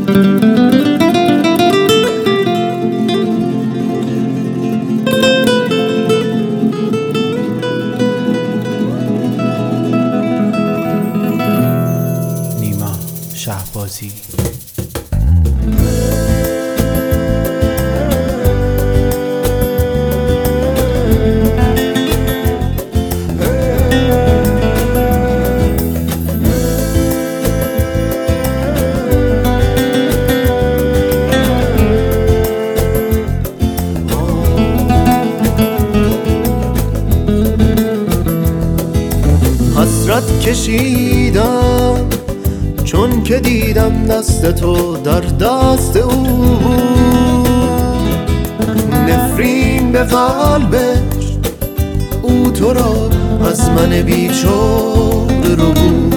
شهبازی. حسرت کشیدم چون که دیدم دست تو در دست او بود، نفرین به قلبش او تو را از من بیچاره رو بود.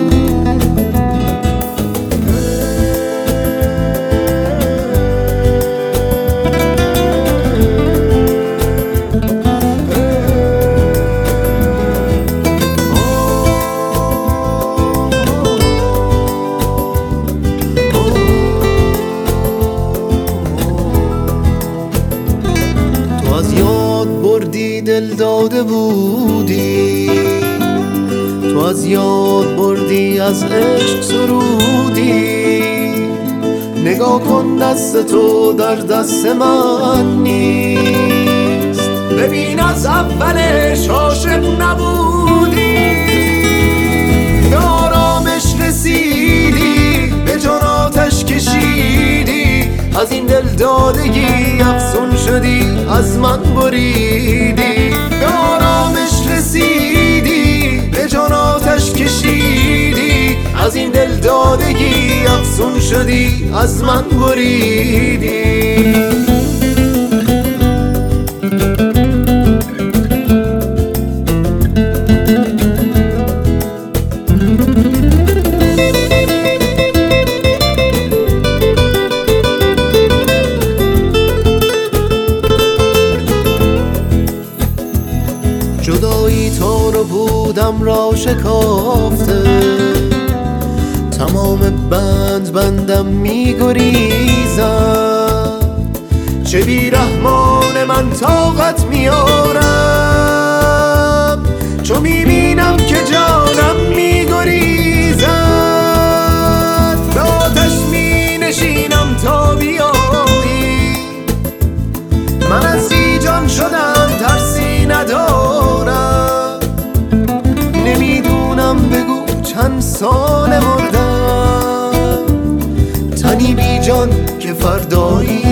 دل داده بودی، تو از یاد بردی از عشق سرودی. نگاه کن دست تو در دست من نیست، ببین از اولش عاشق نبودی. به آرامش رسیدی، به جان آتش کشیدی، از این دل دادگی افسون شدی، از من بریدی. به آرامش رسیدی، به جان آتش کشیدی، از این دل دادگی افسون شدی، از من بریدی. جدایی تو رو بودم را شکافته، تمام بندم می گریزم. چه بیرحمان من طاقت میارم، چو می بینم که جانم می گریزد. به آتش می نشینم تا بیایی، من از بی جان شدم ترسی ندارم. نمیدونم بگو چند سال مردم، تنی بی جان که فردایی